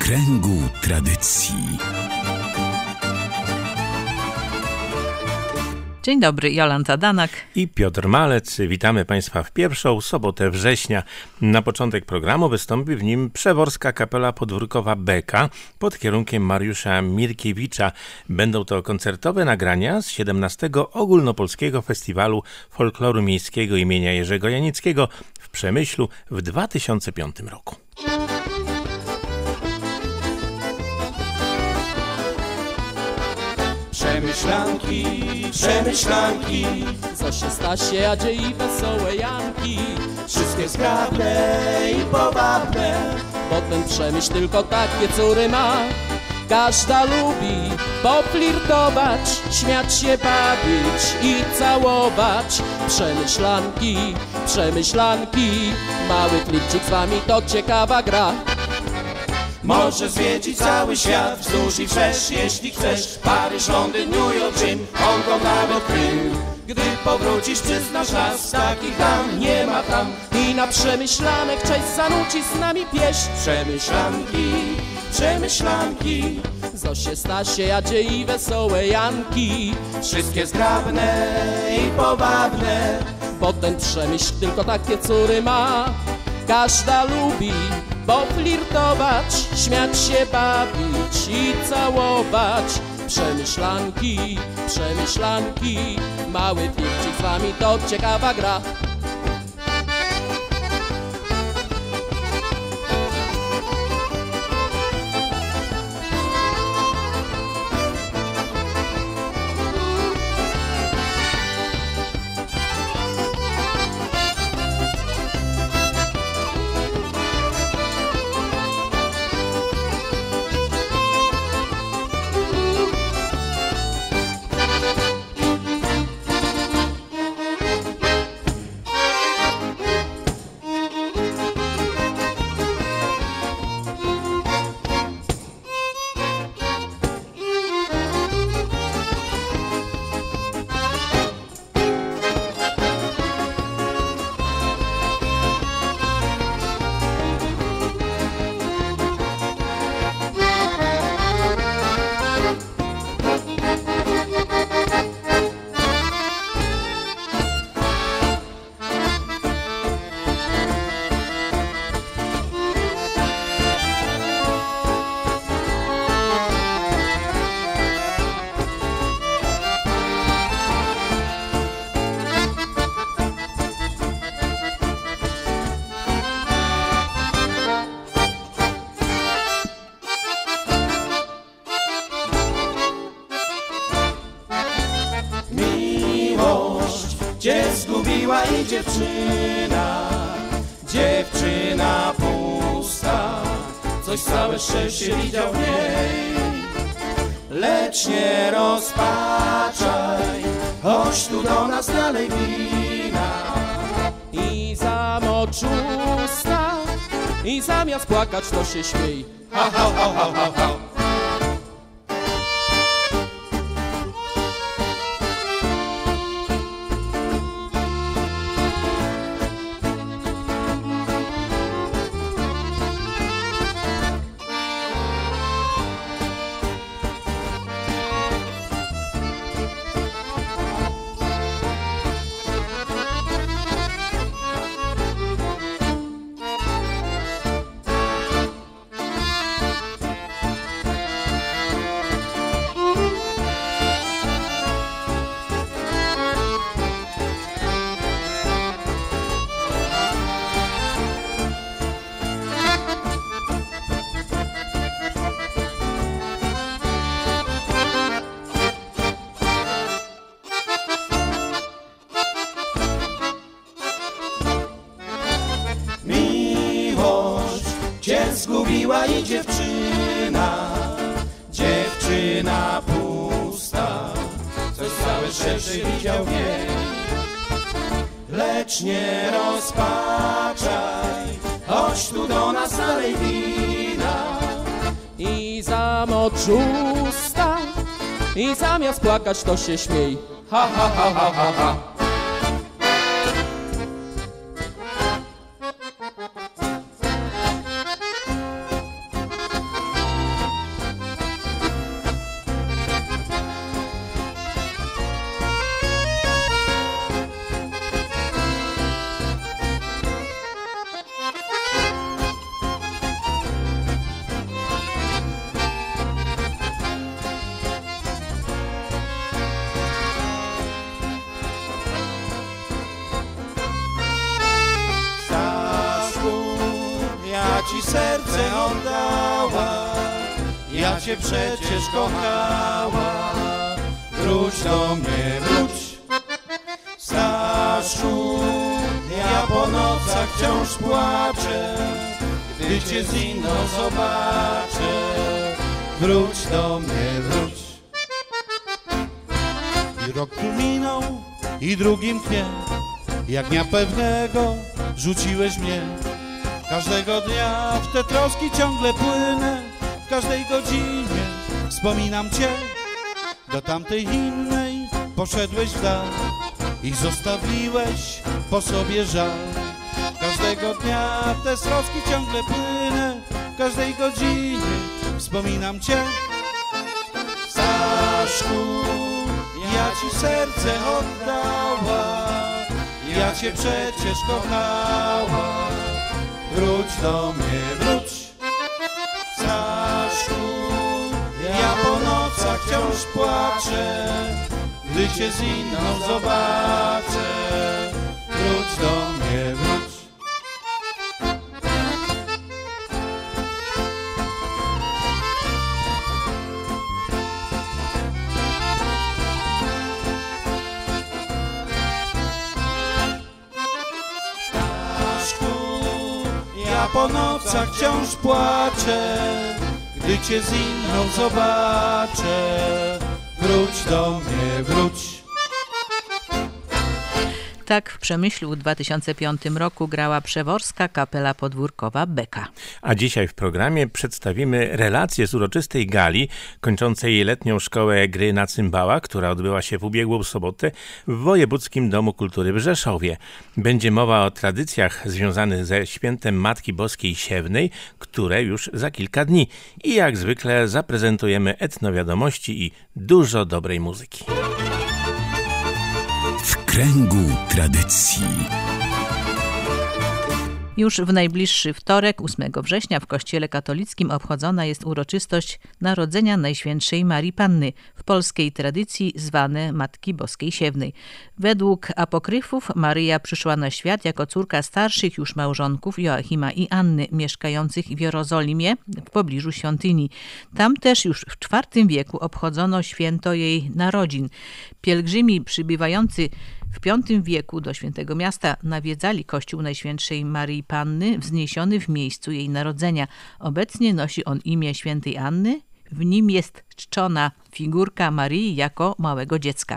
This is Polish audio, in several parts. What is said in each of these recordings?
kręgu tradycji. Dzień dobry, Jolanta Danak i Piotr Malec. Witamy Państwa w pierwszą sobotę września. Na początek programu wystąpi w nim Przeworska Kapela Podwórkowa Beka pod kierunkiem Mariusza Mirkiewicza. Będą to koncertowe nagrania z 17. Ogólnopolskiego Festiwalu Folkloru Miejskiego imienia Jerzego Janickiego w Przemyślu w 2005 roku. Przemyślanki, przemyślanki, Zosie, Stasie, Adzie i wesołe Janki, wszystkie zgrabne i powabne, bo ten Przemyśl tylko takie córy ma. Każda lubi poflirtować, śmiać się, bawić i całować. Przemyślanki, przemyślanki, mały flircik z wami to ciekawa gra. może zwiedzić cały świat wzdłuż i wszerz, jeśli chcesz. Paryż, Londyn, New York, Rzym, Hongkong, nawet Krym. Gdy powrócisz, przyznasz nas, takich dam nie ma tam. I na przemyślanek cześć zanuci z nami pieśń. Przemyślanki, przemyślanki, Zosie, Stasie, Adzie i wesołe Janki, wszystkie zgrabne i powabne, bo ten Przemyśl tylko takie córy ma. Każda lubi poflirtować, śmiać się, bawić i całować. Przemyślanki, przemyślanki, mały flircik z wami to ciekawa gra. gdzie zgubiła i dziewczyna pusta, coś całe szczęście widział w niej. Lecz nie rozpaczaj, chodź tu do nas dalej wina. I zamocz usta, i zamiast płakać to się śmiej. Ha, ha, ha, ha, ha, ha. Zgubiła i dziewczyna pusta, coś całe szczęście widział w niej. Lecz nie rozpaczaj, chodź tu do nas dalej wina. I zamocz usta, i zamiast płakać to się śmiej. Ha, ha, ha, ha, ha, ha. oddała, ja cię przecież kochała. Wróć do mnie, wróć, Staszku, ja po nocach wciąż płaczę, gdy cię z inną zobaczę. Wróć do mnie, wróć. I rok tu minął i drugim dniem, jak dnia pewnego rzuciłeś mnie. Każdego dnia w te troski ciągle płynę, w każdej godzinie wspominam cię. Do tamtej innej poszedłeś w dal i zostawiłeś po sobie żal. Każdego dnia w te troski ciągle płynę, w każdej godzinie wspominam cię. Staszku, ja ci serce oddała, ja cię przecież kochała. Wróć do mnie, wróć, Staszku, ja po nocach wciąż płaczę, gdy cię z inną zobaczę. Wróć do mnie, wróć. Ja po nocach wciąż płaczę, gdy cię z inną zobaczę. Wróć do mnie, wróć. Tak w Przemyślu w 2005 roku grała Przeworska Kapela Podwórkowa Beka. A dzisiaj w programie przedstawimy relacje z uroczystej gali kończącej letnią szkołę gry na cymbała, która odbyła się w ubiegłą sobotę w Wojewódzkim Domu Kultury w Rzeszowie. Będzie mowa o tradycjach związanych ze świętem Matki Boskiej Siewnej, które już za kilka dni. I jak zwykle zaprezentujemy etnowiadomości i dużo dobrej muzyki. W kręgu tradycji. Już w najbliższy wtorek, 8 września, w Kościele Katolickim obchodzona jest uroczystość Narodzenia Najświętszej Marii Panny, w polskiej tradycji zwane Matki Boskiej Siewnej. Według apokryfów Maryja przyszła na świat jako córka starszych już małżonków Joachima i Anny, mieszkających w Jerozolimie w pobliżu świątyni. Tam też już w IV wieku obchodzono święto jej narodzin. Pielgrzymi przybywający w V wieku do Świętego Miasta nawiedzali Kościół Najświętszej Maryi Panny wzniesiony w miejscu jej narodzenia. Obecnie nosi on imię Świętej Anny. W nim jest czczona figurka Maryi jako małego dziecka.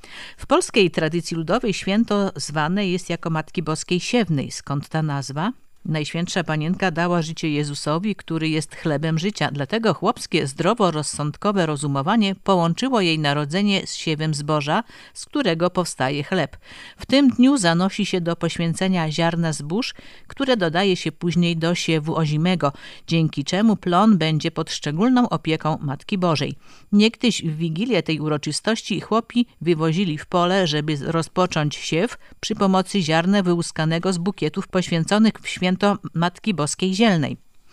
W polskiej tradycji ludowej święto zwane jest jako Matki Boskiej Siewnej. Skąd ta nazwa? Najświętsza Panienka dała życie Jezusowi, który jest chlebem życia. Dlatego chłopskie, zdroworozsądkowe rozumowanie połączyło jej narodzenie z siewem zboża, z którego powstaje chleb. W tym dniu zanosi się do poświęcenia ziarna zbóż, które dodaje się później do siewu ozimego, dzięki czemu plon będzie pod szczególną opieką Matki Bożej. Niegdyś w wigilię tej uroczystości chłopi wywozili w pole, żeby rozpocząć siew przy pomocy ziarna wyłuskanego z bukietów poświęconych w święto Matki Boskiej Zielnej.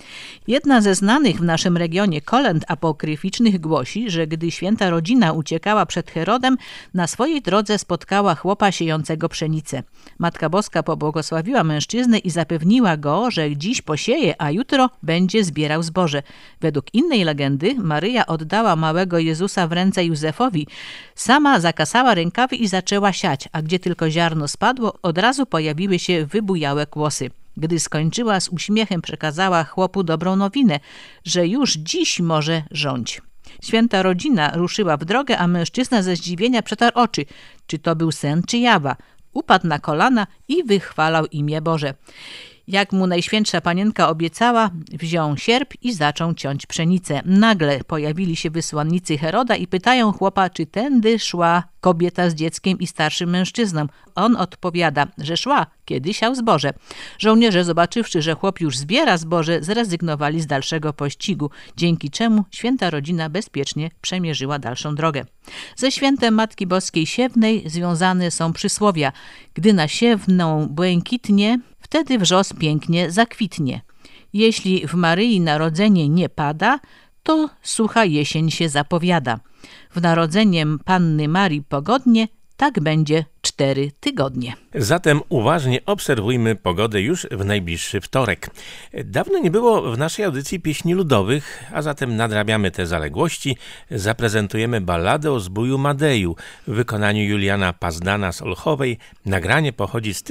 Jedna ze znanych w naszym regionie kolęd apokryficznych głosi, że gdy święta rodzina uciekała przed Herodem, na swojej drodze spotkała chłopa siejącego pszenicę. Matka Boska pobłogosławiła mężczyznę i zapewniła go, że dziś posieje, a jutro będzie zbierał zboże. Według innej legendy Maryja oddała małego Jezusa w ręce Józefowi. Sama zakasała rękawy i zaczęła siać, a gdzie tylko ziarno spadło, od razu pojawiły się wybujałe kłosy. Gdy skończyła, z uśmiechem przekazała chłopu dobrą nowinę, że już dziś może rządź. Święta rodzina ruszyła w drogę, a mężczyzna ze zdziwienia przetarł oczy. Czy to był sen, czy jawa? Upadł na kolana i wychwalał imię Boże. Jak mu Najświętsza Panienka obiecała, wziął sierp i zaczął ciąć pszenicę. Nagle pojawili się wysłannicy Heroda i pytają chłopa, czy tędy szła kobieta z dzieckiem i starszym mężczyzną. On odpowiada, że szła, kiedy siał zboże. Żołnierze, zobaczywszy, że chłop już zbiera zboże, zrezygnowali z dalszego pościgu, dzięki czemu święta rodzina bezpiecznie przemierzyła dalszą drogę. Ze świętem Matki Boskiej Siewnej związane są przysłowia: gdy na siewną błękitnie, wtedy wrzos pięknie zakwitnie. Jeśli w Maryi narodzenie nie pada, to sucha jesień się zapowiada. W narodzeniem Panny Marii pogodnie, tak będzie 4 4 tygodnie. Zatem uważnie obserwujmy pogodę już w najbliższy wtorek. Dawno nie było w naszej audycji pieśni ludowych, a zatem nadrabiamy te zaległości. Zaprezentujemy balladę o zbóju Madeju w wykonaniu Juliana Pazdana z Olchowej. Nagranie pochodzi z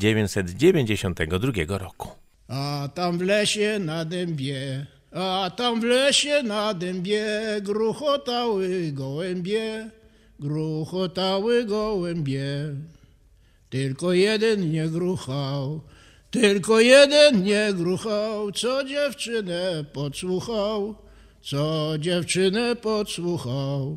1992 roku. A tam w lesie na dębie, a tam w lesie na dębie gruchotały gołębie, gruchotały gołębie. Tylko jeden nie gruchał, tylko jeden nie gruchał, co dziewczynę podsłuchał, co dziewczynę podsłuchał.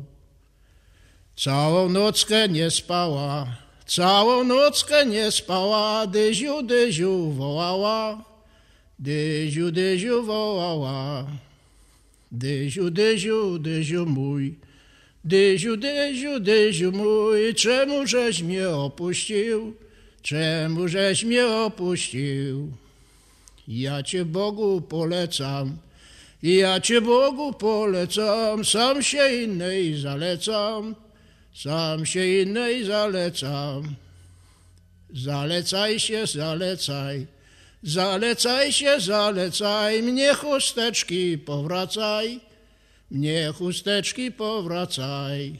Całą nockę nie spała, całą nockę nie spała, Dyziu, Dyziu wołała, Dyziu, Dyziu wołała. Dyziu, Dyziu, Dyziu mój, Dyziu, Dyziu, Dyziu mój, czemu żeś mnie opuścił, czemu żeś mnie opuścił? Ja cię Bogu polecam, ja cię Bogu polecam, sam się innej zalecam, sam się innej zalecam. Zalecaj się, zalecaj, zalecaj się, zalecaj, mnie chusteczki powracaj, mnie chusteczki powracaj.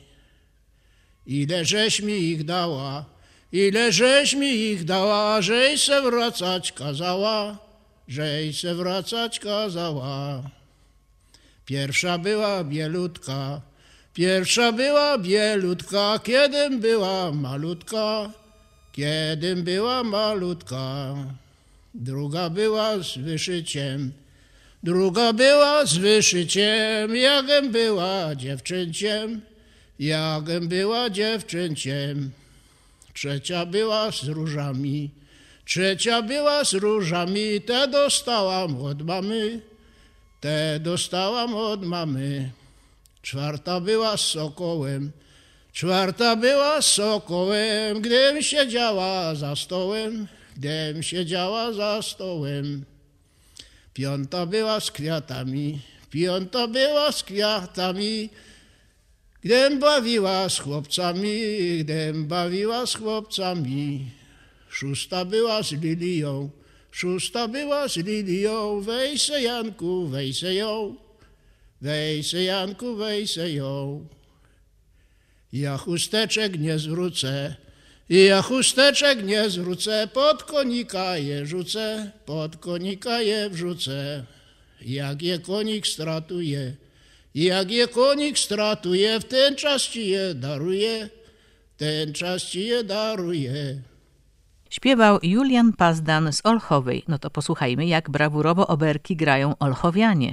Ile żeś mi ich dała, ile żeś mi ich dała, żeś se wracać kazała, żeś se wracać kazała. Pierwsza była bielutka, pierwsza była bielutka, kiedym była malutka, kiedym była malutka. Druga była z wyszyciem, druga była z wyszyciem, jagem była dziewczęciem, jagem była dziewczęciem. Trzecia była z różami, trzecia była z różami, te dostałam od mamy, te dostałam od mamy. Czwarta była z sokołem, czwarta była z sokołem, gdym siedziała za stołem, gdym siedziała za stołem. Piąta była z kwiatami, piąta była z kwiatami, gdym bawiła z chłopcami, gdym bawiła z chłopcami. Szósta była z lilią, szósta była z lilią, weź se Janku, weź se ją, weź se Janku, weź se ją. Ja chusteczek nie zwrócę, ja chusteczek nie zwrócę, pod konika je rzucę, pod konika je wrzucę. Jak je konik stratuje, jak je konik stratuje, w ten czas ci je daruje, ten czas ci je daruje. Śpiewał Julian Pazdan z Olchowej. No to posłuchajmy, jak brawurowo oberki grają olchowianie.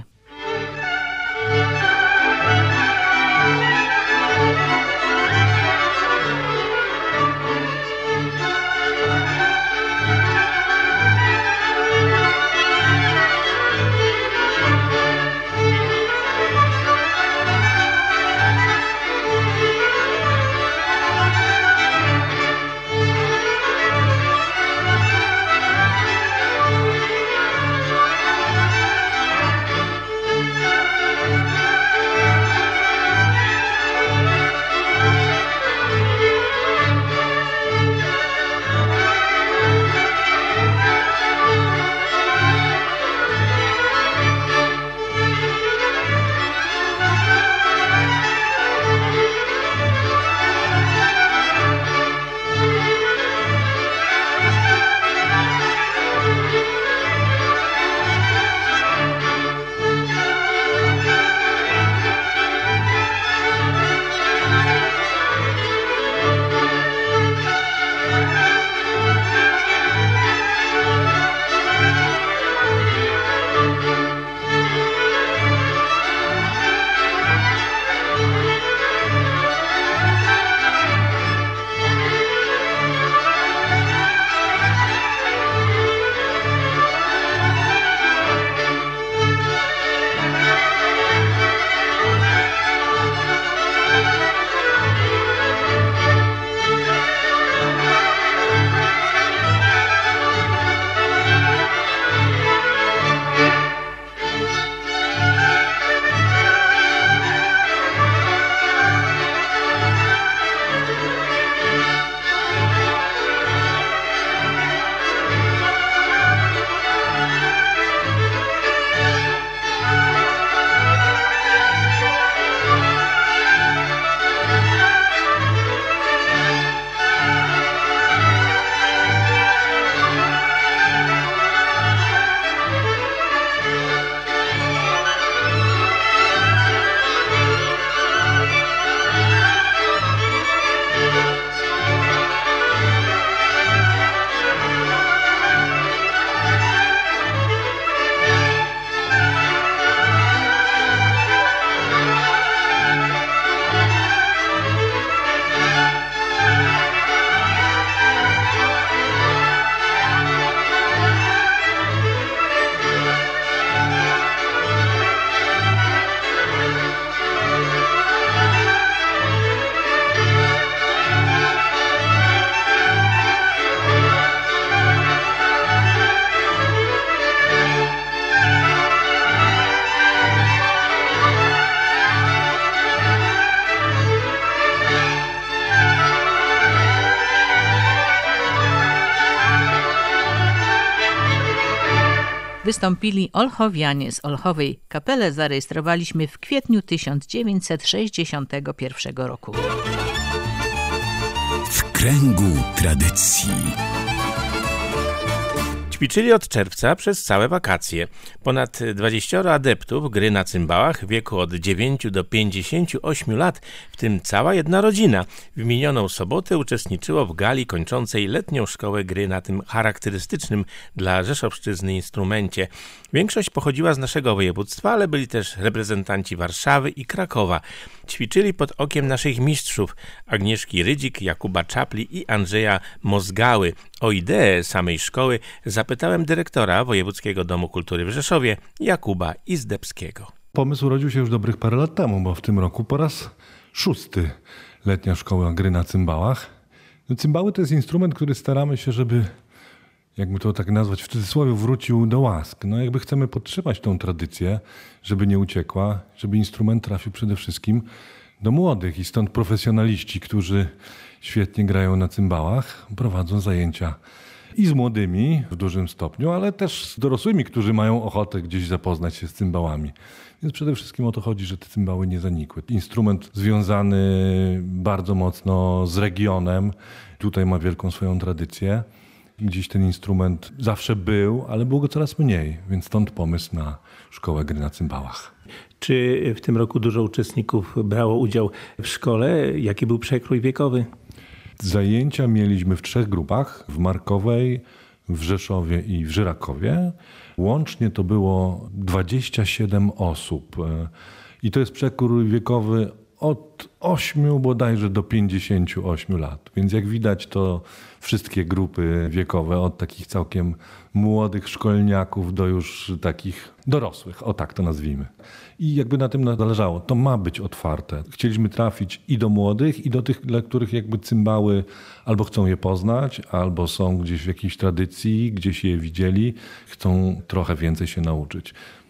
Wystąpili Olchowianie z Olchowej. Kapelę zarejestrowaliśmy w kwietniu 1961 roku. W kręgu tradycji. Ćwiczyli od czerwca przez całe wakacje. Ponad 20 adeptów gry na cymbałach w wieku od 9 do 58 lat, w tym cała jedna rodzina, w minioną sobotę uczestniczyło w gali kończącej letnią szkołę gry na tym charakterystycznym dla Rzeszowszczyzny instrumencie. Większość pochodziła z naszego województwa, ale byli też reprezentanci Warszawy i Krakowa. Ćwiczyli pod okiem naszych mistrzów Agnieszki Rydzik, Jakuba Czapli i Andrzeja Mozgały. O ideę samej szkoły zapytałem dyrektora Wojewódzkiego Domu Kultury w Rzeszowie, Jakuba Izdebskiego. Pomysł urodził się już dobrych parę lat temu, bo w tym roku po raz 6. letnia szkoła gry na cymbałach. Cymbały to jest instrument, który staramy się, żeby, jakby to tak nazwać w cudzysłowie, wrócił do łask. Jakby chcemy podtrzymać tą tradycję, żeby nie uciekła, żeby instrument trafił przede wszystkim do młodych i stąd profesjonaliści, którzy świetnie grają na cymbałach, prowadzą zajęcia i z młodymi w dużym stopniu, ale też z dorosłymi, którzy mają ochotę gdzieś zapoznać się z cymbałami. Więc przede wszystkim o to chodzi, że te cymbały nie zanikły. Instrument związany bardzo mocno z regionem, tutaj ma wielką swoją tradycję. Gdzieś ten instrument zawsze był, ale było go coraz mniej, więc stąd pomysł na szkołę gry na cymbałach. Czy w tym roku dużo uczestników brało udział w szkole? Jaki był przekrój wiekowy? Zajęcia mieliśmy w 3 grupach, w Markowej, w Rzeszowie i w Żyrakowie. Łącznie to było 27 osób i to jest przekrój wiekowy od 8 bodajże do 58 lat. Więc jak widać, to wszystkie grupy wiekowe, od takich całkiem młodych szkolniaków do już takich dorosłych, o tak to nazwijmy. I jakby na tym zależało. To ma być otwarte. Chcieliśmy trafić i do młodych, i do tych, dla których jakby cymbały albo chcą je poznać, albo są gdzieś w jakiejś tradycji, gdzieś je widzieli, chcą trochę więcej się nauczyć.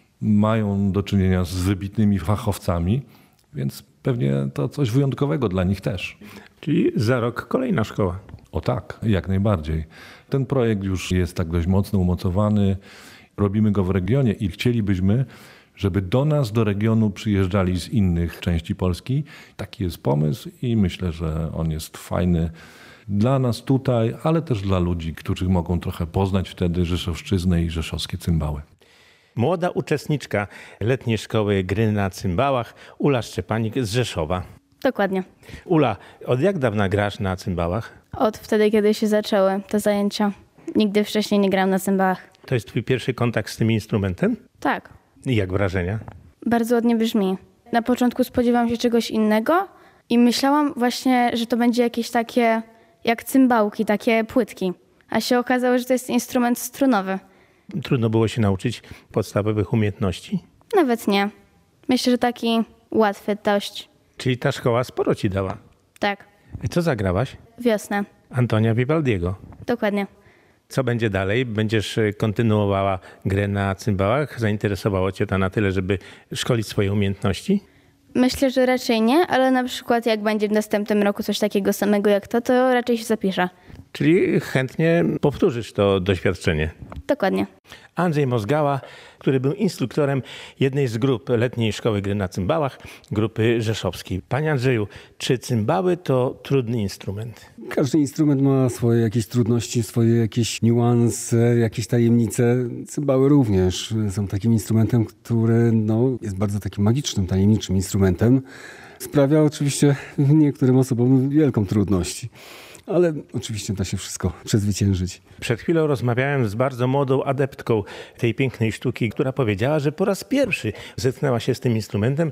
Mają do czynienia z wybitnymi fachowcami, więc pewnie to coś wyjątkowego dla nich też. Czyli za rok kolejna szkoła. O tak, jak najbardziej. Ten projekt już jest tak dość mocno umocowany. Robimy go w regionie i chcielibyśmy, żeby do nas, do regionu przyjeżdżali z innych części Polski. Taki jest pomysł i myślę, że on jest fajny dla nas tutaj, ale też dla ludzi, którzy mogą trochę poznać wtedy Rzeszowszczyznę i rzeszowskie cymbały. Młoda uczestniczka letniej szkoły gry na cymbałach, Ula Szczepanik z Rzeszowa. Dokładnie. Ula, od jak dawna grasz na cymbałach? Od wtedy, kiedy się zaczęły te zajęcia. Nigdy wcześniej nie grałam na cymbałach. To jest twój pierwszy kontakt z tym instrumentem? Tak. I jak wrażenia? Bardzo ładnie brzmi. Na początku spodziewałam się czegoś innego i myślałam właśnie, że to będzie jakieś takie jak cymbałki, takie płytki. A się okazało, że to jest instrument strunowy. Trudno było się nauczyć podstawowych umiejętności? Nawet nie. Myślę, że taki łatwy dość. Czyli ta szkoła sporo ci dała. Tak. I co zagrałaś? Wiosnę. Antonia Vivaldiego. Dokładnie. Co będzie dalej? Będziesz kontynuowała grę na cymbałach? Zainteresowało cię to na tyle, żeby szkolić swoje umiejętności? Myślę, że raczej nie, ale na przykład jak będzie w następnym roku coś takiego samego jak to raczej się zapiszę. Czyli chętnie powtórzysz to doświadczenie. Dokładnie. Andrzej Mozgała, który był instruktorem jednej z grup letniej szkoły gry na cymbałach, grupy rzeszowskiej. Panie Andrzeju, czy cymbały to trudny instrument? Każdy instrument ma swoje jakieś trudności, swoje jakieś niuanse, jakieś tajemnice. Cymbały również są takim instrumentem, który jest bardzo takim magicznym, tajemniczym instrumentem. Sprawia oczywiście niektórym osobom wielką trudność. Ale oczywiście da się wszystko przezwyciężyć. Przed chwilą rozmawiałem z bardzo młodą adeptką tej pięknej sztuki, która powiedziała, że po raz pierwszy zetknęła się z tym instrumentem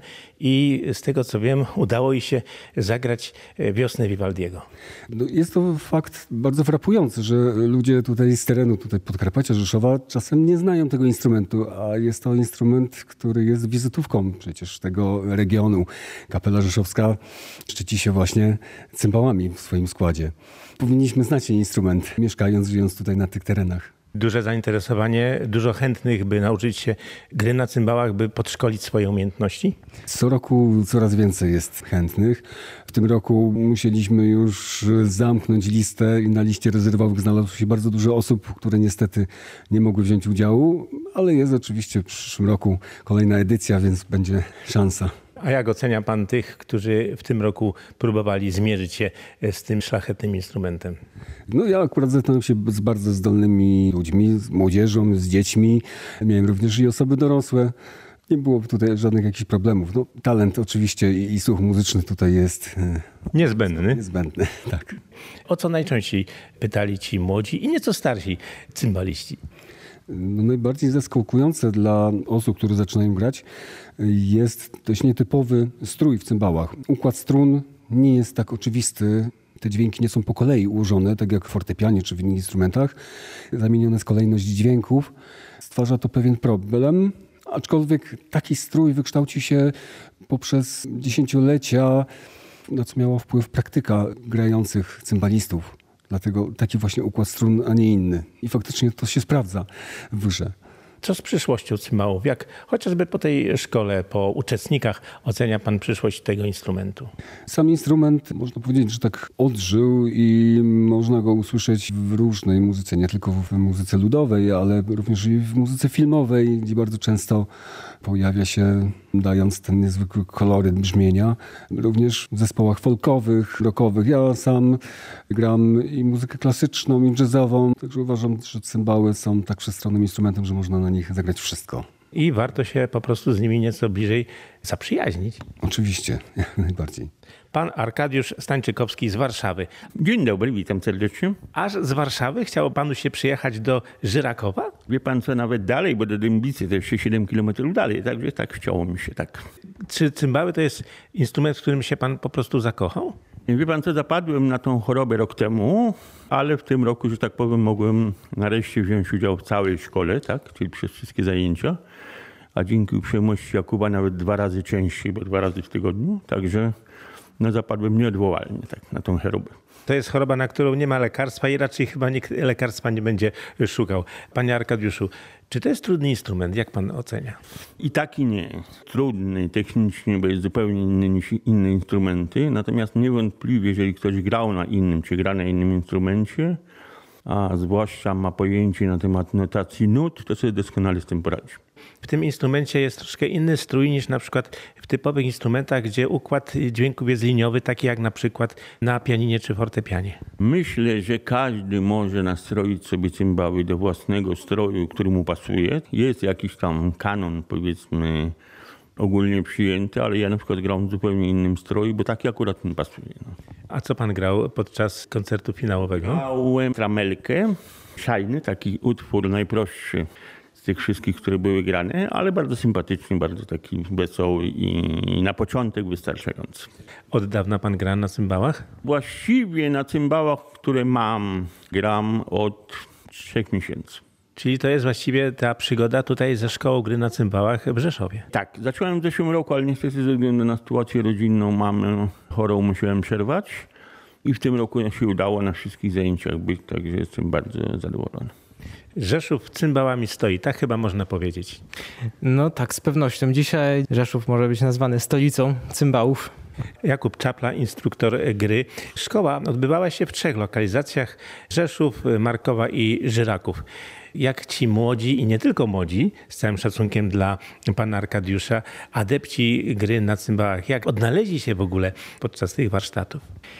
i z tego co wiem, udało jej się zagrać Wiosnę Vivaldiego. Jest to fakt bardzo frapujący, że ludzie tutaj z terenu Podkarpacia, Rzeszowa czasem nie znają tego instrumentu, a jest to instrument, który jest wizytówką przecież tego regionu. Kapela Rzeszowska szczyci się właśnie cymbałami w swoim składzie. Powinniśmy znać ten instrument, żyjąc tutaj na tych terenach. Duże zainteresowanie, dużo chętnych, by nauczyć się gry na cymbałach, by podszkolić swoje umiejętności? Co roku coraz więcej jest chętnych. W tym roku musieliśmy już zamknąć listę i na liście rezerwowych znalazło się bardzo dużo osób, które niestety nie mogły wziąć udziału, ale jest oczywiście w przyszłym roku kolejna edycja, więc będzie szansa. A jak ocenia pan tych, którzy w tym roku próbowali zmierzyć się z tym szlachetnym instrumentem? No ja akurat zetknąłem się z bardzo zdolnymi ludźmi, z młodzieżą, z dziećmi. Miałem również i osoby dorosłe. Nie było tutaj żadnych jakichś problemów. No, talent oczywiście i słuch muzyczny tutaj jest niezbędny. Niezbędny, tak. O co najczęściej pytali ci młodzi i nieco starsi cymbaliści? No, najbardziej zaskakujące dla osób, które zaczynają grać, jest dość nietypowy strój w cymbałach. Układ strun nie jest tak oczywisty. Te dźwięki nie są po kolei ułożone, tak jak w fortepianie czy w innych instrumentach. Zamieniona jest kolejność dźwięków. Stwarza to pewien problem, aczkolwiek taki strój wykształci się poprzez dziesięciolecia, na co miała wpływ praktyka grających cymbalistów. Dlatego taki właśnie układ strun, a nie inny. I faktycznie to się sprawdza w grze. Co z przyszłością cymbałów? Jak chociażby po tej szkole, po uczestnikach ocenia pan przyszłość tego instrumentu? Sam instrument, można powiedzieć, że tak odżył i można go usłyszeć w różnej muzyce, nie tylko w muzyce ludowej, ale również i w muzyce filmowej, gdzie bardzo często pojawia się, dając ten niezwykły koloryt brzmienia. Również w zespołach folkowych, rockowych. Ja sam gram i muzykę klasyczną, i jazzową, także uważam, że cymbały są tak wszechstronnym instrumentem, że można na nich zagrać wszystko. I warto się po prostu z nimi nieco bliżej zaprzyjaźnić. Oczywiście, jak najbardziej. Pan Arkadiusz Stańczykowski z Warszawy. Dzień dobry, witam serdecznie. Aż z Warszawy chciało panu się przyjechać do Żyrakowa? Wie pan co, nawet dalej, bo do Dębicy to jeszcze 7 kilometrów dalej, także tak chciało mi się, tak. Czy cymbały to jest instrument, w którym się pan po prostu zakochał? Wie pan co, zapadłem na tą chorobę rok temu, ale w tym roku, że tak powiem, mogłem nareszcie wziąć udział w całej szkole, tak, czyli przez wszystkie zajęcia. A dzięki uprzejmości Jakuba nawet 2 razy częściej, bo 2 razy w tygodniu, także no, zapadłem nieodwołalnie tak, na tą chorobę. To jest choroba, na którą nie ma lekarstwa i raczej chyba nikt lekarstwa nie będzie szukał. Panie Arkadiuszu, czy to jest trudny instrument? Jak pan ocenia? I tak i nie. Trudny technicznie, bo jest zupełnie inny niż inne instrumenty. Natomiast niewątpliwie, jeżeli ktoś grał na innym, czy gra na innym instrumencie, a zwłaszcza ma pojęcie na temat notacji nut, to sobie doskonale z tym poradzi. W tym instrumencie jest troszkę inny strój niż na przykład w typowych instrumentach, gdzie układ dźwięków jest liniowy, taki jak na przykład na pianinie czy fortepianie. Myślę, że każdy może nastroić sobie cymbały do własnego stroju, który mu pasuje. Jest jakiś tam kanon, powiedzmy, ogólnie przyjęty, ale ja na przykład grałem w zupełnie innym stroju, bo taki akurat mi pasuje. No. A co pan grał podczas koncertu finałowego? Grałem tramelkę, szajny, taki utwór najprostszy z tych wszystkich, które były grane, ale bardzo sympatyczny, bardzo taki wesoły i na początek wystarczający. Od dawna pan gra na cymbałach? Właściwie na cymbałach, które mam, gram od 3 miesięcy. Czyli to jest właściwie ta przygoda tutaj ze szkołą gry na cymbałach w Rzeszowie. Tak, zacząłem w zeszłym roku, ale niestety ze względu na sytuację rodzinną mamę chorą musiałem przerwać. I w tym roku się udało na wszystkich zajęciach być, także jestem bardzo zadowolony. Rzeszów cymbałami stoi, tak chyba można powiedzieć. No tak, z pewnością. Dzisiaj Rzeszów może być nazwany stolicą cymbałów. Jakub Czapla, instruktor gry. Szkoła odbywała się w 3 lokalizacjach: Rzeszów, Markowa i Żyraków. Jak ci młodzi i nie tylko młodzi, z całym szacunkiem dla pana Arkadiusza, adepci gry na cymbałach, jak odnaleźli się w ogóle podczas tych warsztatów?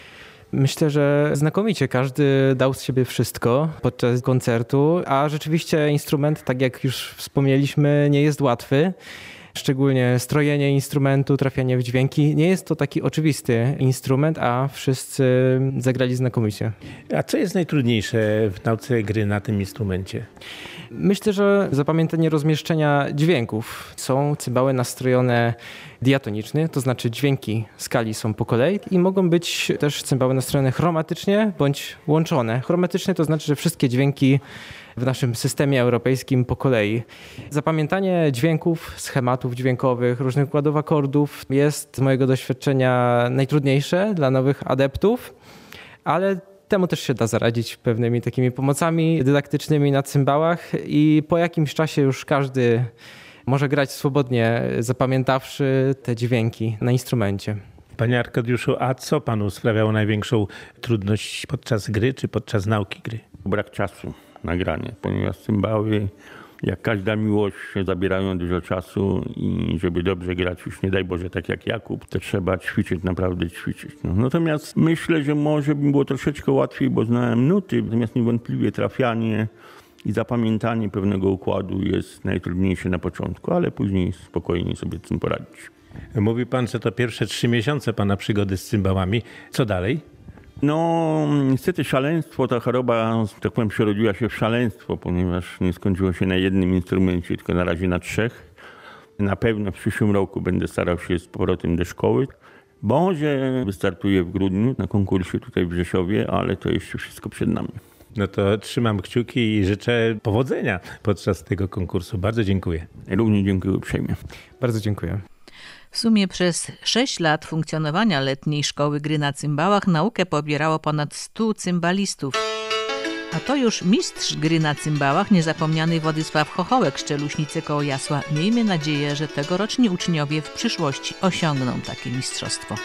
Myślę, że znakomicie. Każdy dał z siebie wszystko podczas koncertu, a rzeczywiście instrument, tak jak już wspomnieliśmy, nie jest łatwy. Szczególnie strojenie instrumentu, trafianie w dźwięki. Nie jest to taki oczywisty instrument, a wszyscy zagrali znakomicie. A co jest najtrudniejsze w nauce gry na tym instrumencie? Myślę, że zapamiętanie rozmieszczenia dźwięków. Są cymbały nastrojone diatonicznie, to znaczy dźwięki skali są po kolei i mogą być też cymbały nastrojone chromatycznie bądź łączone. Chromatycznie to znaczy, że wszystkie dźwięki w naszym systemie europejskim po kolei. Zapamiętanie dźwięków, schematów dźwiękowych, różnych układów akordów jest z mojego doświadczenia najtrudniejsze dla nowych adeptów, ale Temu też się da zaradzić pewnymi takimi pomocami dydaktycznymi na cymbałach i po jakimś czasie już każdy może grać swobodnie, zapamiętawszy te dźwięki na instrumencie. Panie Arkadiuszu, a co panu sprawiało największą trudność podczas gry czy podczas nauki gry? Brak czasu na granie, ponieważ cymbały, jak każda miłość, zabierają dużo czasu i żeby dobrze grać, już nie daj Boże, tak jak Jakub, to trzeba ćwiczyć, naprawdę ćwiczyć. Natomiast myślę, że może by było troszeczkę łatwiej, bo znałem nuty, natomiast niewątpliwie trafianie i zapamiętanie pewnego układu jest najtrudniejsze na początku, ale później spokojnie sobie z tym poradzić. Mówi pan, że to pierwsze 3 miesiące pana przygody z cymbałami. Co dalej? No, niestety szaleństwo, ta choroba, tak powiem, przerodziła się w szaleństwo, ponieważ nie skończyło się na jednym instrumencie, tylko na razie na 3. Na pewno w przyszłym roku będę starał się z powrotem do szkoły. Może wystartuję w grudniu na konkursie tutaj w Rzeszowie, ale to jeszcze wszystko przed nami. No to trzymam kciuki i życzę powodzenia podczas tego konkursu. Bardzo dziękuję. Również dziękuję uprzejmie. Bardzo dziękuję. W sumie przez 6 lat funkcjonowania letniej szkoły gry na cymbałach naukę pobierało ponad 100 cymbalistów. A to już mistrz gry na cymbałach, niezapomniany Władysław Chochołek z Czeluśnicy koło Jasła. Miejmy nadzieję, że tegoroczni uczniowie w przyszłości osiągną takie mistrzostwo.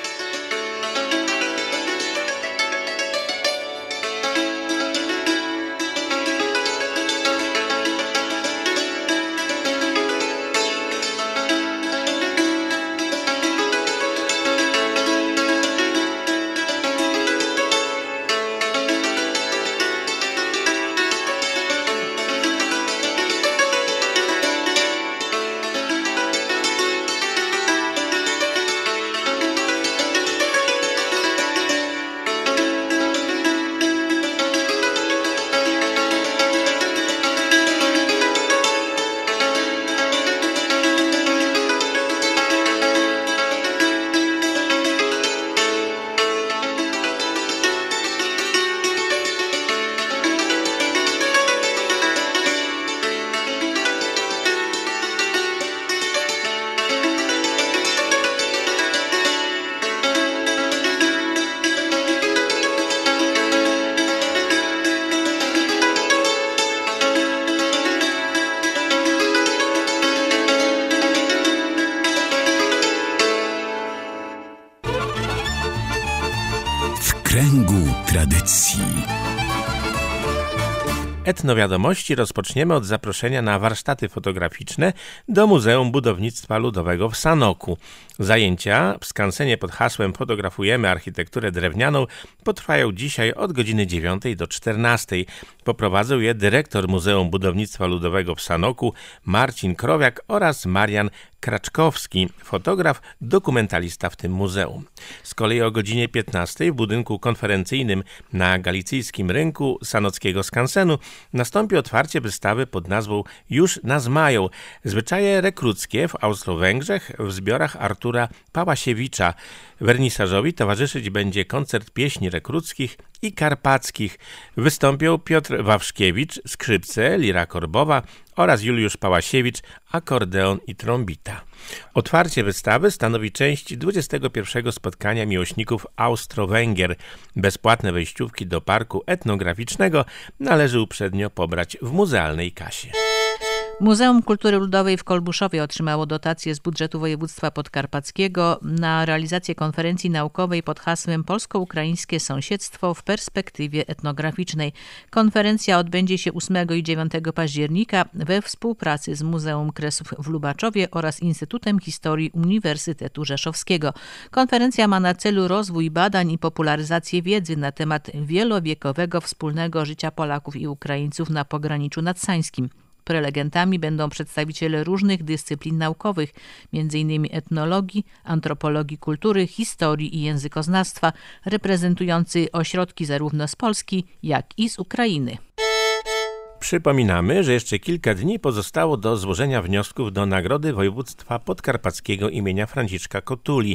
kręgu tradycji. Etnowiadomości rozpoczniemy od zaproszenia na warsztaty fotograficzne do Muzeum Budownictwa Ludowego w Sanoku. Zajęcia w skansenie pod hasłem Fotografujemy architekturę drewnianą potrwają dzisiaj od godziny 9 do 14. Poprowadzą je dyrektor Muzeum Budownictwa Ludowego w Sanoku Marcin Krowiak oraz Marian Kraczkowski, fotograf, dokumentalista w tym muzeum. Z kolei o godzinie 15 w budynku konferencyjnym na Galicyjskim Rynku Sanockiego Skansenu nastąpi otwarcie wystawy pod nazwą Już nas mają. Zwyczaje rekruckie w Austro-Węgrzech w zbiorach Artura Pałasiewicza. Wernisażowi towarzyszyć będzie koncert pieśni rekruckich i karpackich. Wystąpią Piotr Wawrzkiewicz, skrzypce, lira korbowa oraz Juliusz Pałasiewicz, akordeon i trombita. Otwarcie wystawy stanowi część 21. spotkania miłośników Austro-Węgier. Bezpłatne wejściówki do parku etnograficznego należy uprzednio pobrać w muzealnej kasie. Muzeum Kultury Ludowej w Kolbuszowie otrzymało dotację z budżetu województwa podkarpackiego na realizację konferencji naukowej pod hasłem Polsko-Ukraińskie Sąsiedztwo w perspektywie etnograficznej. Konferencja odbędzie się 8 i 9 października we współpracy z Muzeum Kresów w Lubaczowie oraz Instytutem Historii Uniwersytetu Rzeszowskiego. Konferencja ma na celu rozwój badań i popularyzację wiedzy na temat wielowiekowego wspólnego życia Polaków i Ukraińców na pograniczu nadsańskim. Prelegentami będą przedstawiciele różnych dyscyplin naukowych, m.in. etnologii, antropologii kultury, historii i językoznawstwa, reprezentujący ośrodki zarówno z Polski, jak i z Ukrainy. Przypominamy, że jeszcze kilka dni pozostało do złożenia wniosków do Nagrody Województwa Podkarpackiego imienia Franciszka Kotuli.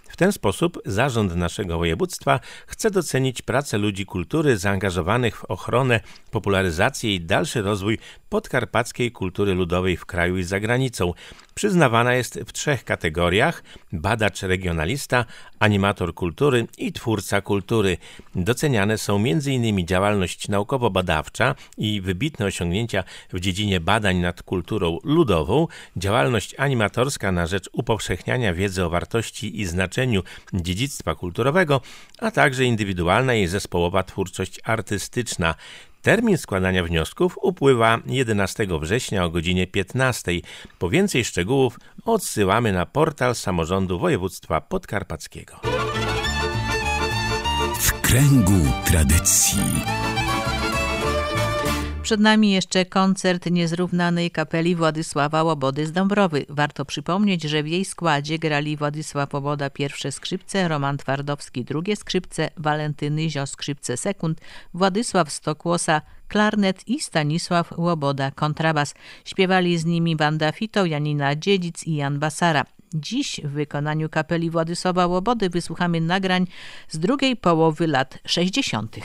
W ten sposób zarząd naszego województwa chce docenić pracę ludzi kultury zaangażowanych w ochronę, popularyzację i dalszy rozwój podkarpackiej kultury ludowej w kraju i za granicą. Przyznawana jest w 3 kategoriach: badacz regionalista, animator kultury i twórca kultury. Doceniane są m.in. działalność naukowo-badawcza i wybitne osiągnięcia w dziedzinie badań nad kulturą ludową, działalność animatorska na rzecz upowszechniania wiedzy o wartości i znaczeniu dziedzictwa kulturowego, a także indywidualna i zespołowa twórczość artystyczna. Termin składania wniosków upływa 11 września o godzinie 15. Po więcej szczegółów odsyłamy na portal Samorządu Województwa Podkarpackiego. W kręgu tradycji. Przed nami jeszcze koncert niezrównanej kapeli Władysława Łobody z Dąbrowy. Warto przypomnieć, że w jej składzie grali Władysław Łoboda pierwsze skrzypce, Roman Twardowski drugie skrzypce, Walenty Nyzio skrzypce sekund, Władysław Stokłosa klarnet i Stanisław Łoboda kontrabas. Śpiewali z nimi Wanda Fito, Janina Dziedzic i Jan Basara. Dziś w wykonaniu kapeli Władysława Łobody wysłuchamy nagrań z drugiej połowy lat 60.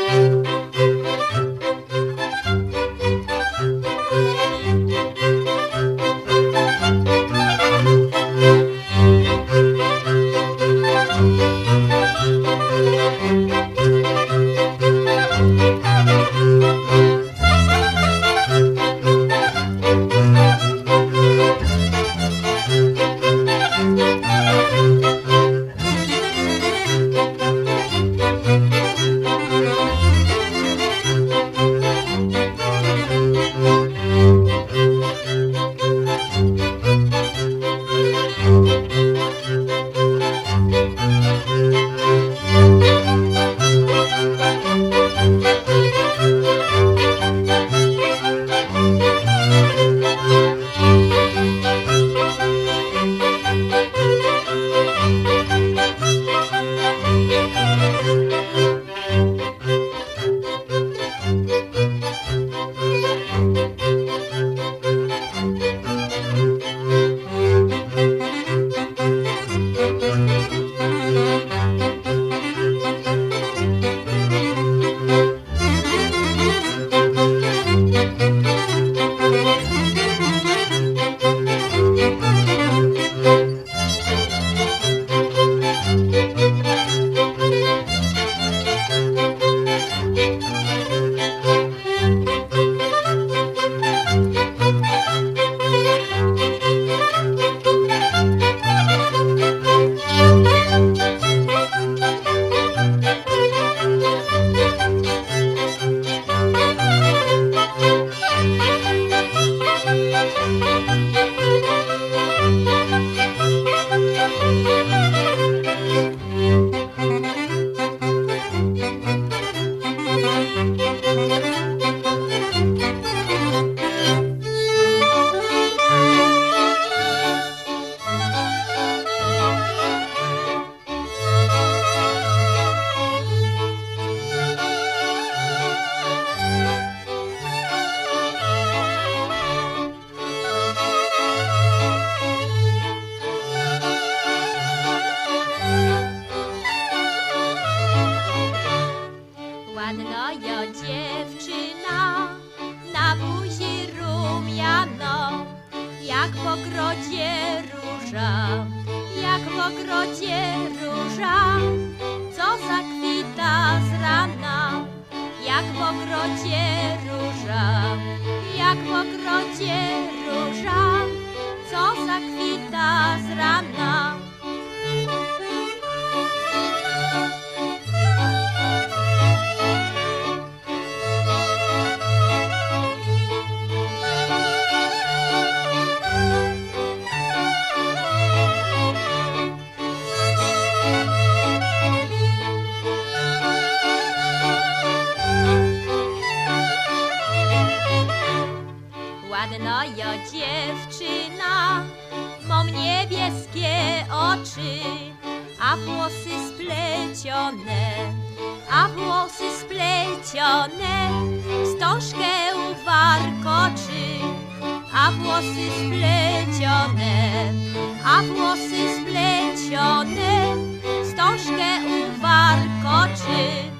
Ładna ja dziewczyna, mam niebieskie oczy, a włosy splecione, wstążkę uwarkoczy, a włosy splecione, niesiony wstążkę uwarkoczy.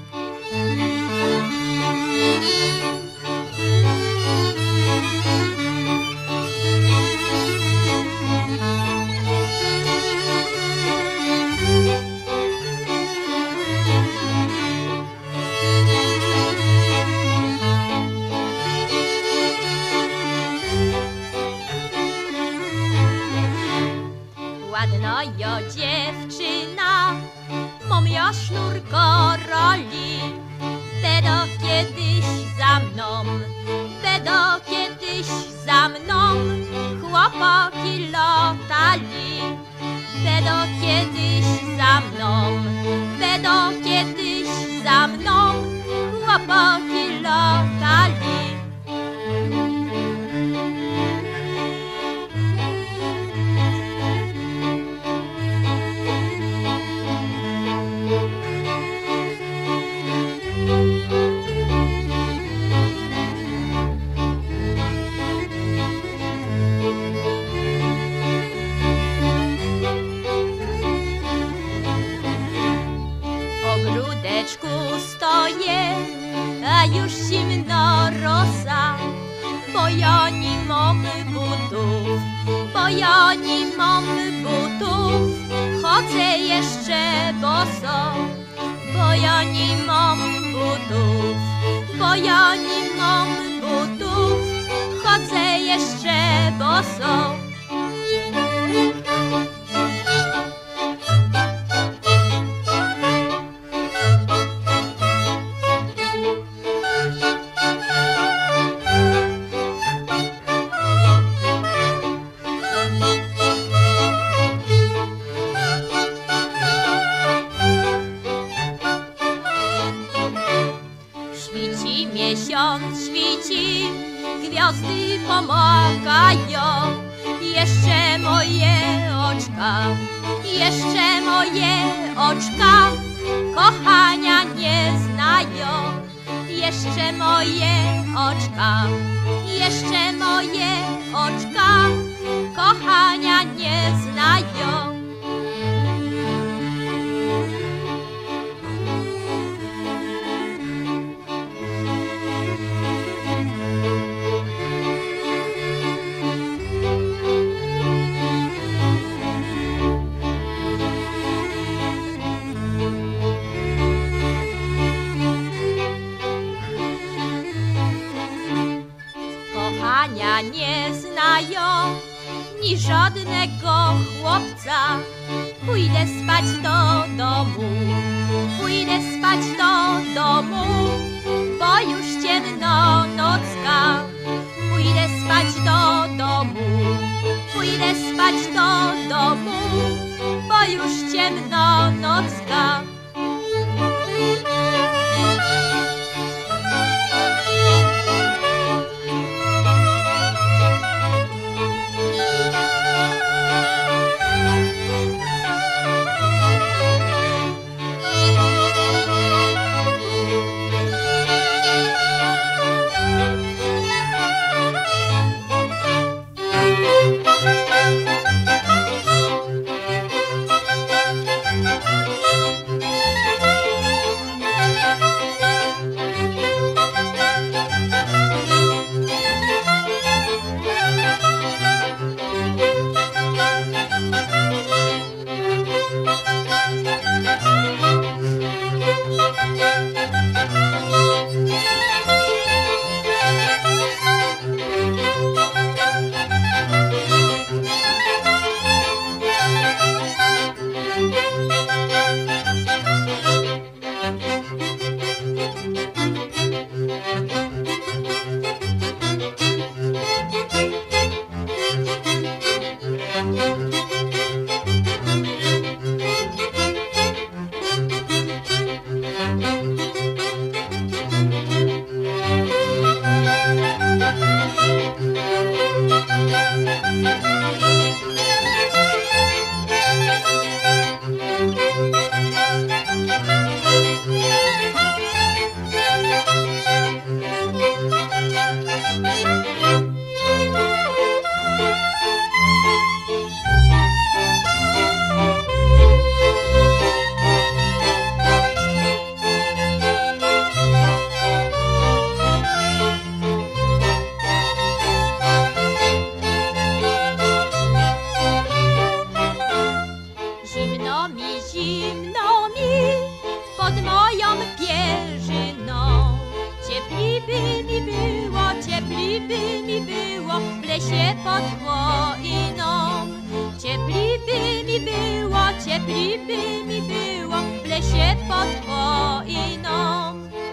Ładno jo dziewczyna, mam ja sznurko roli. Będą kiedyś za mną, będą kiedyś za mną, chłopaki lotali. Będą kiedyś za mną, będą kiedyś za mną, chłopaki lotali. Stoję, a już zimno rosa, bo ja nie mam butów, bo ja nie mam butów, chodzę jeszcze boso, bo ja nie mam butów, bo ja nie mam butów, chodzę jeszcze boso. Miesiąc świeci, gwiazdy pomagają. Jeszcze moje oczka, jeszcze moje oczka kochania nie znają. Jeszcze moje oczka, jeszcze moje oczka kochania nie znają. Kochania nie znają ni żadnego chłopca. Pójdę spać do domu, pójdę spać do domu, bo już ciemno nocka. Pójdę spać do domu, pójdę spać do domu, bo już ciemno nocka. lesie pod chwoiną. Ciepli by mi było w lesie pod chwoiną.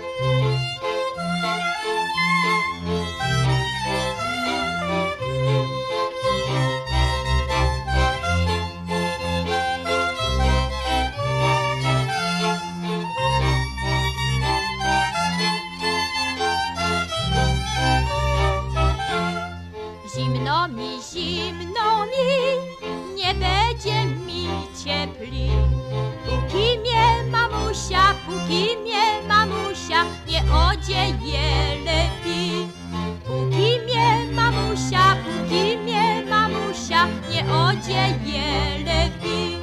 Zimno mi, nie będzie mi ciepli. Póki mnie mamusia nie odzieje lepiej. Póki mnie mamusia nie odzieje lepiej.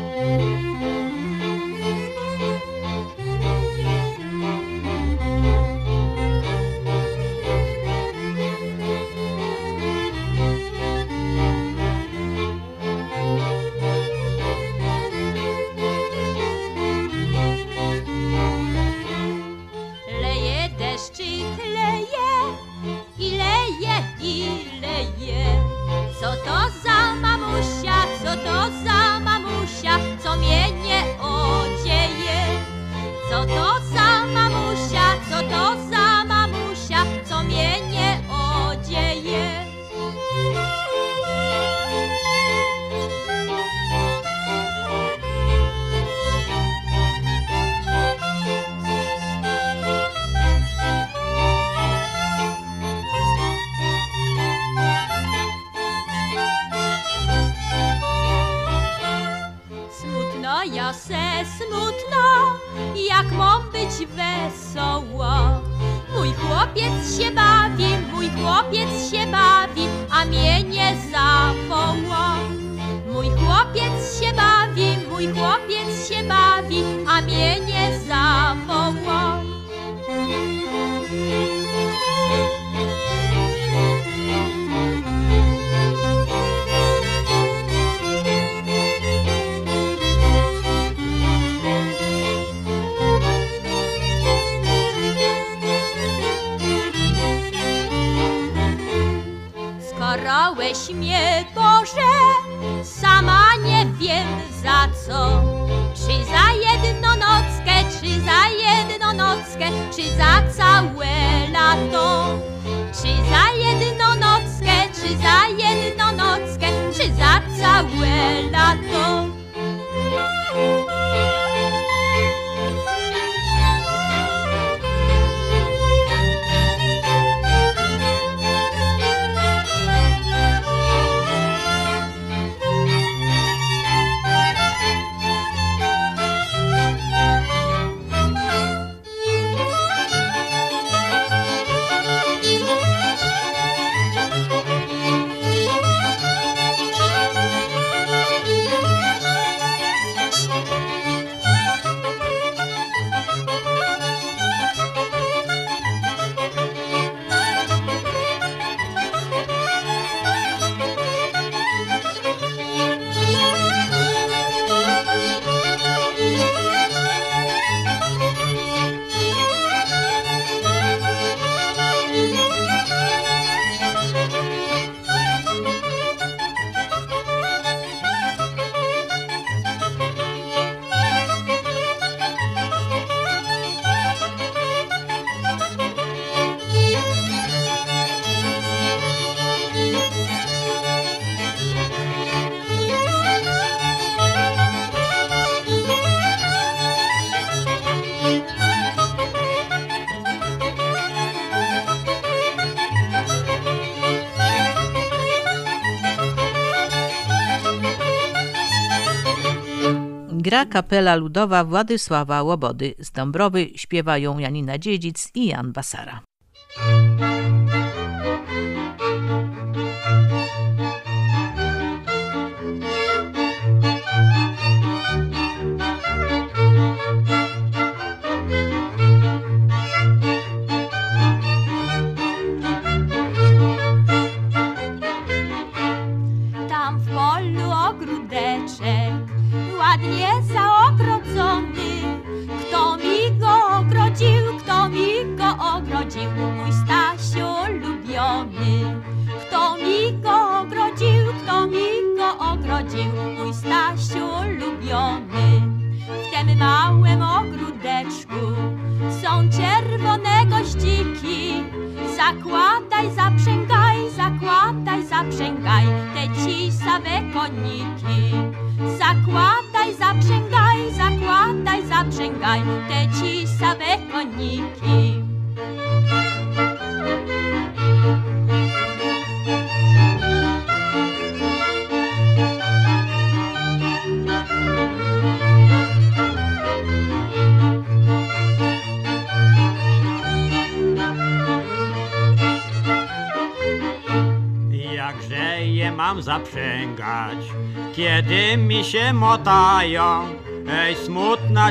Co to za mamusia, co mnie nie odzieje? Co to za mamusia, co mnie nie odzieje? Smutno, jak mam być wesoło. Mój chłopiec się bawi, a mnie nie zawoła. Mój chłopiec się bawi, a mnie nie zawoła. Karałeś mnie, Boże, sama nie wiem za co. Czy za jedną nockę, czy za całe lato. Czy za jedną nockę, czy za całe lato. Gra kapela ludowa Władysława Łobody. Z Dąbrowy śpiewają Janina Dziedzic i Jan Basara. Tam w polu ogródeczek ładnie zaogrodzony. Kto mi go ogrodził, mój Stasiek. są czerwone goździki. Zakładaj, zaprzęgaj te ci same koniki. Zakładaj, zaprzęgaj te ci same koniki. Jakże je mam zaprzęgać, kiedy mi się motają? Ej, smutna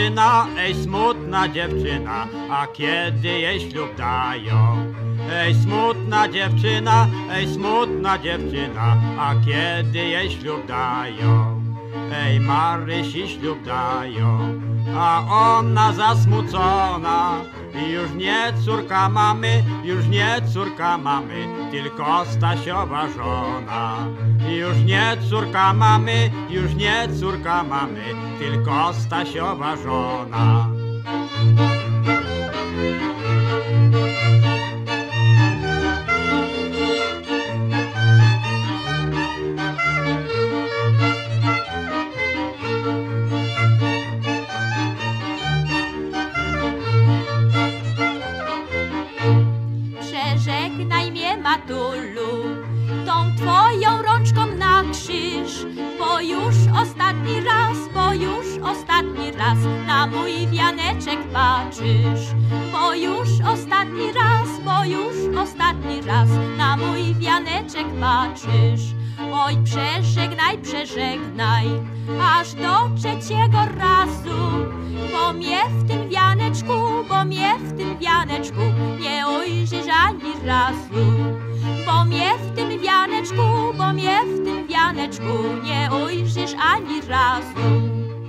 dziewczyna, a kiedy jej ślub dają? Ej, smutna dziewczyna, a kiedy jej ślub dają? Ej, Marysi ślub dają, a ona zasmucona. Już nie córka mamy, tylko Stasiowa żona. Już nie córka mamy, tylko Stasiowa żona. Przeżegnaj mnie, matulu, tą twoją rączką na krzyż, bo już ostatni raz na mój wianeczek patrzysz. Bo już ostatni raz na mój wianeczek patrzysz. Oj, przeżegnaj, aż do trzeciego razu, bo mnie w tym wianeczku nie ujrzysz ani razu. Bo mnie w tym wianeczku nie ujrzysz ani razu.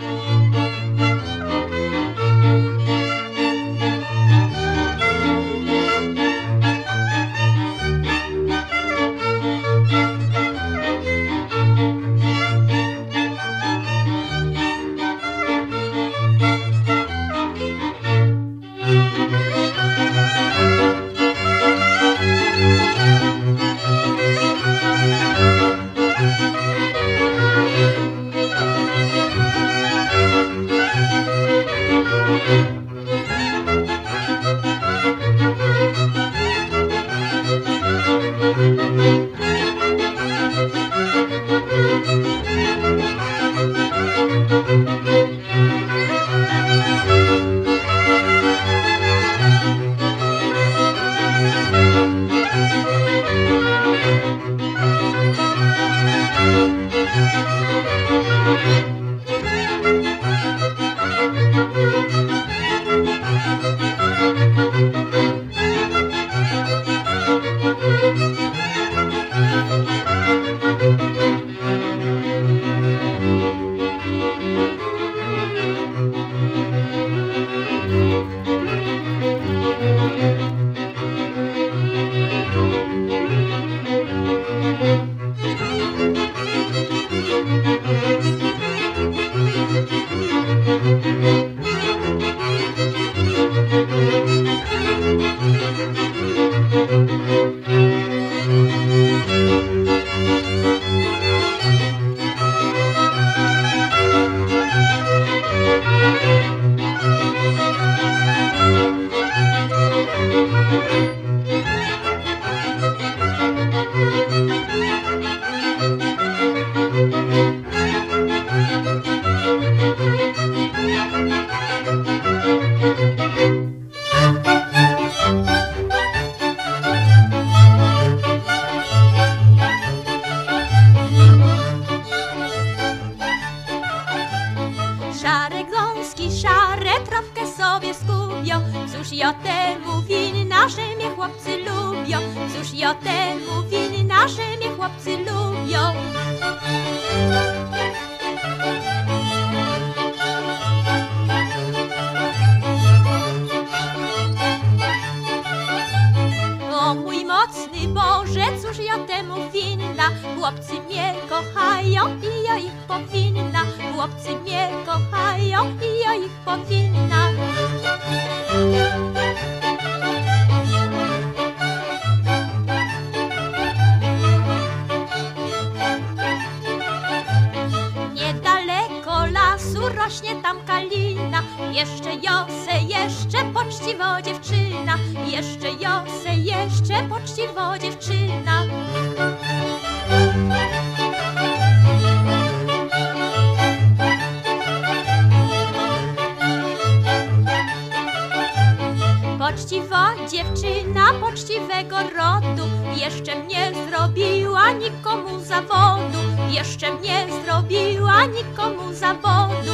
Szare gąski, szare trawkę sobie skubią. Cóż ja temu winna, że mnie chłopcy lubią. Cóż ja temu winna, że mnie chłopcy lubią. O mój mocny Boże, cóż ja temu winna? Chłopcy mnie kochają i ja ich powinna. Chłopcy mnie kochają i ja ich powinna. Niedaleko lasu rośnie tam kalina, jeszcze Jose, jeszcze poczciwo dziewczyna, jeszcze Jose, jeszcze poczciwo dziewczyna. Poczciwa dziewczyna poczciwego rodu, jeszcze mnie zrobiła nikomu zawodu, jeszcze mnie zrobiła nikomu zawodu.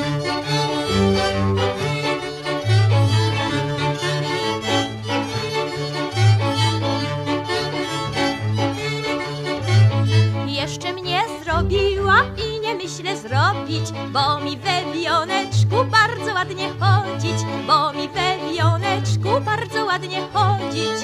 Jeszcze mnie zrobiła i nie myślę zrobić, bo mi we wioneczku bardzo ładnie chodzić, bo mi we wioneczku bardzo ładnie chodzić.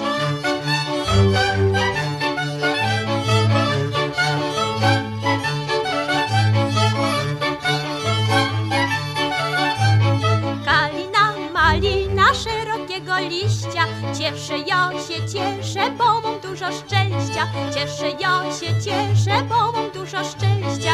Kalina, malina szerokiego liścia, cieszę ja się cieszę, bo mam dużo szczęścia, cieszę ja się cieszę, bo mam dużo szczęścia.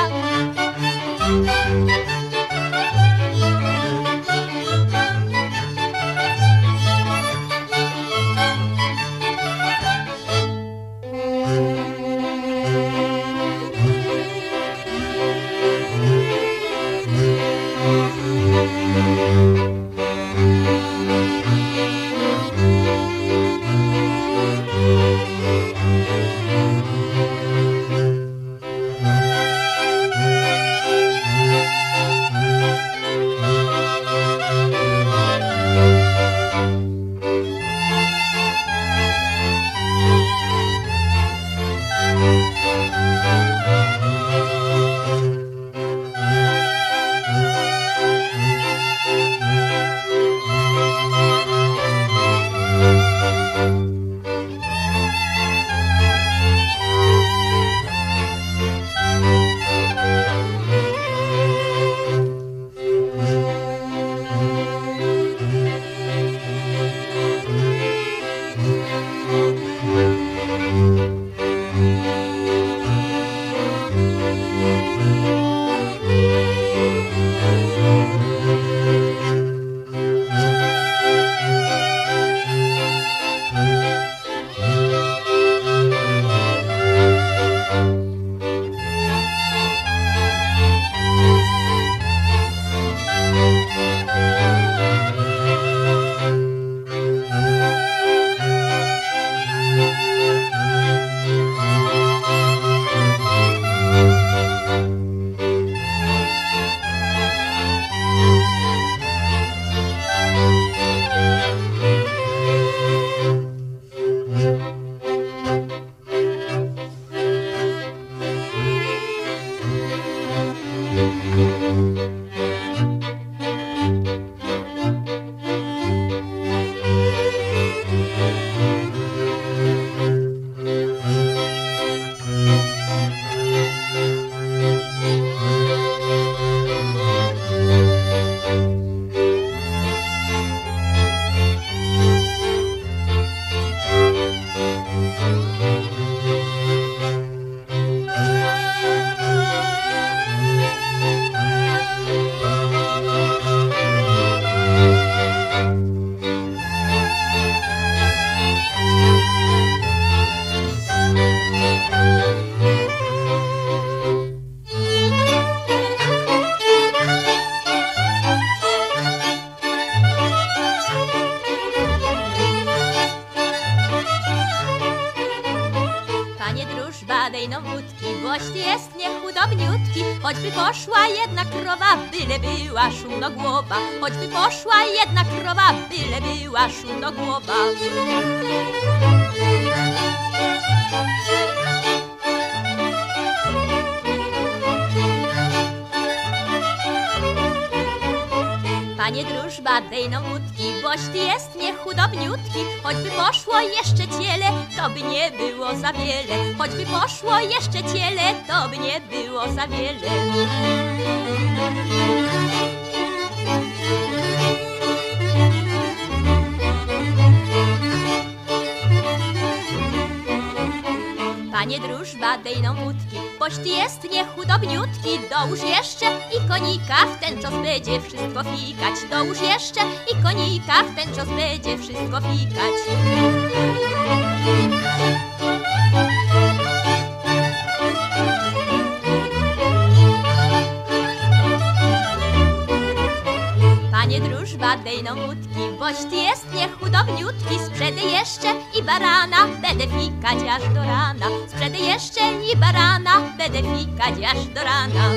badejną wódki, boś jest niechudobniutki, choćby poszła jedna krowa, byle była szumnogłowa, choćby poszła jedna krowa, byle była szumnogłowa. Panie drużba, dej no wódki, boś ty jest niechudobniutki, choćby poszło jeszcze ciele, to by nie było za wiele, choćby poszło jeszcze ciele, to by nie było za wiele. Panie drużba, dej no wódki, boś ty jest niechudobniutki. Dołóż jeszcze i konika, w ten czas będzie wszystko fikać. Dołóż jeszcze i konika, w ten czas będzie wszystko fikać. Panie drużba, dej no wódki, boś ty jest niechudobniutki. Sprzedy jeszcze i barana, będę fikać aż do rana. Sprzedy jeszcze i barana, będę fikać aż do rana.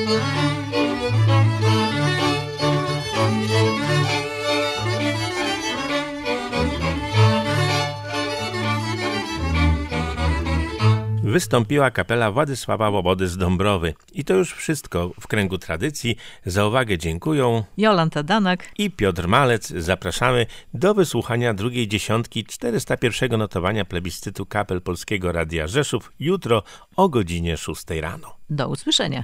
Wystąpiła kapela Władysława Łobody z Dąbrowy. I to już wszystko w kręgu tradycji. Za uwagę dziękują Jolanta Danak i Piotr Malec. Zapraszamy do wysłuchania drugiej dziesiątki 401 notowania plebiscytu kapel Polskiego Radia Rzeszów jutro o godzinie 6 rano. Do usłyszenia.